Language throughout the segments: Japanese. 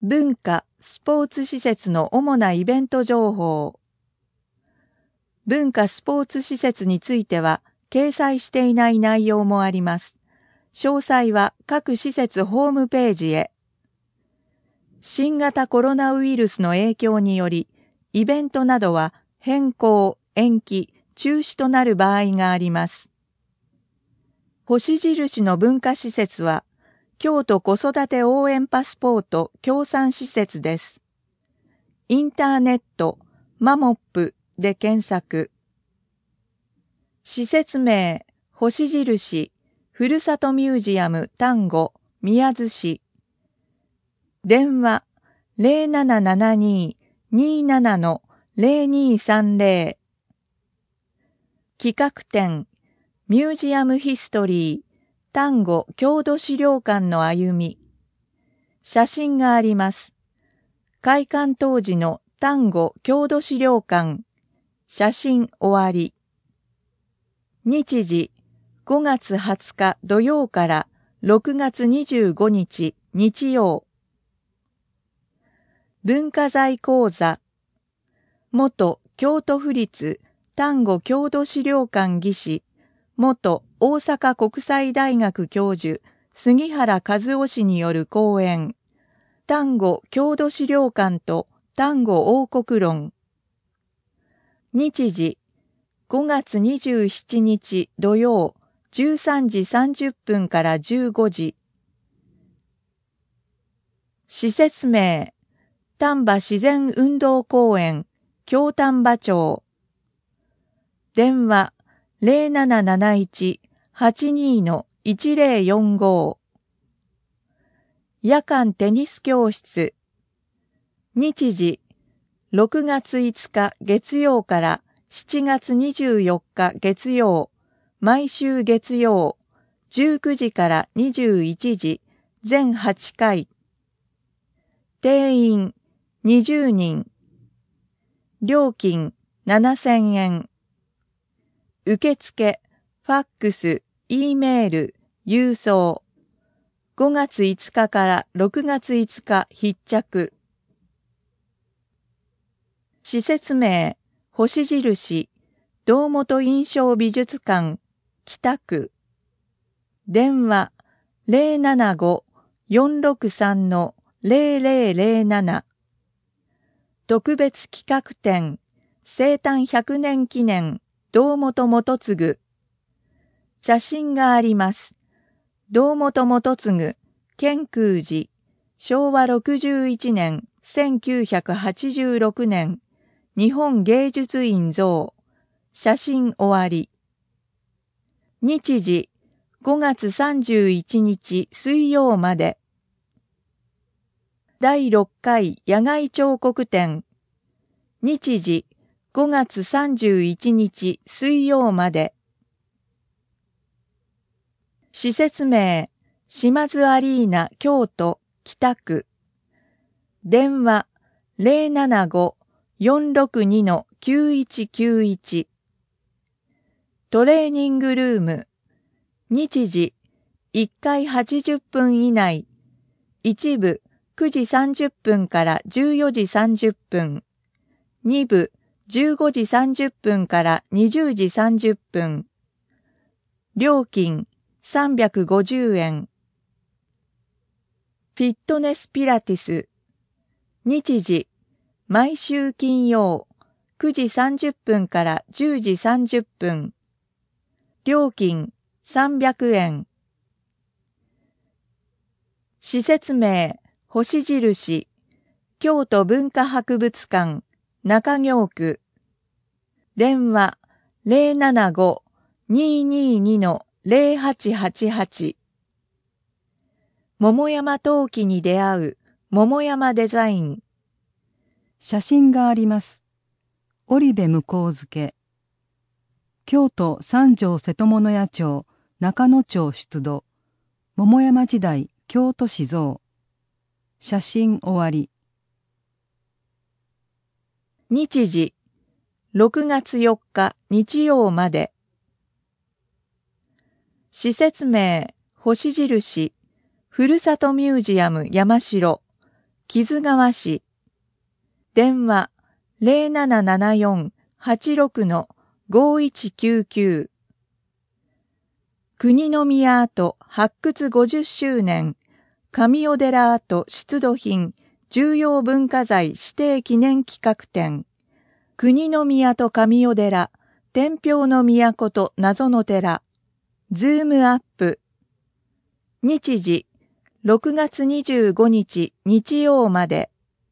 文化・スポーツ施設の主なイベント情報。文化・スポーツ施設については、掲載していない内容もあります。詳細は各施設ホームページへ。新型コロナウイルスの影響により、イベントなどは変更、延期、中止となる場合があります。星印の文化施設は、京都子育て応援パスポート協賛施設です。インターネット、マモップで検索。施設名、星印、ふるさとミュージアム丹後、宮津市。電話、0772-27-0230。企画展、ミュージアムヒストリー、丹後郷土資料館の歩み。写真があります。開館当時の丹後郷土資料館。写真終わり。日時、5月20日土曜から6月25日日曜。文化財講座。元京都府立丹後郷土資料館技師、元大阪国際大学教授、杉原和夫氏による講演。丹後郷土資料館と丹後王国論。日時、5月27日土曜、13時30分から15時。施設名、丹波自然運動公園、京丹波町。電話、0771-82-1045。夜間テニス教室。日時、6月5日月曜から7月24日月曜、毎週月曜、19時から21時、全8回。定員20人。料金7000円。受付、ファックス、Eメール、郵送。5月5日から6月5日必着。施設名、星印、堂本印象美術館、北区。電話、075-463-0007。特別企画展、生誕100年記念、堂本元次。写真があります。堂本元次、建空寺、昭和61年、1986年、日本芸術院像。写真終わり。日時、5月31日水曜まで。第6回野外彫刻展。日時、5月31日水曜まで。施設名、島津アリーナ京都北区。電話、075-462-9191。トレーニングルーム。日時、1回80分以内。1部、9時30分から14時30分。2部、15時30分から20時30分。料金、350円。フィットネスピラティス。日時、毎週金曜、9時30分から10時30分。料金、300円。施設名、星印、京都文化博物館、中京区。電話、075-222-0888。桃山陶器に出会う、桃山デザイン。 写真があります。織部向付。京都三条瀬戸物谷町中野町出土。桃山時代京都市像。写真終わり。 日時、6月4日日曜まで。施設名、星印、ふるさとミュージアム山城、 木津川市。電話0774-86-5199。国宮跡発掘50周年神尾寺跡出土品重要文化財指定記念企画展。国宮と神尾寺天平の都と謎の寺。ズームアップ。日時6月25日日曜まで。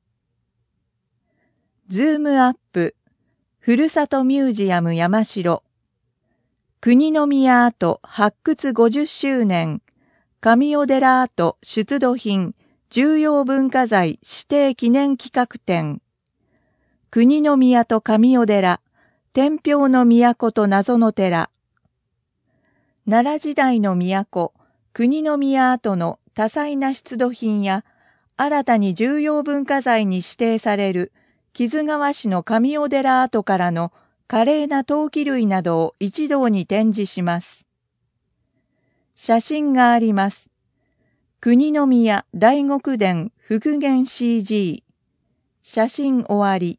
ズームアップ。ふるさとミュージアム山城。国宮跡発掘50周年神尾寺跡出土品重要文化財指定記念企画展。国宮と神尾寺天平の都と謎の寺。奈良時代の都国宮跡の多彩な出土品や新たに重要文化財に指定される木津川市の神尾寺跡からの華麗な陶器類などを一堂に展示します。写真があります。国宮大極殿復元 CG。写真終わり。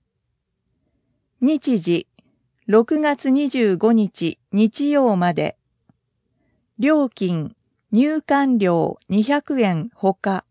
日時6月25日日曜まで。料金入館料200円ほか。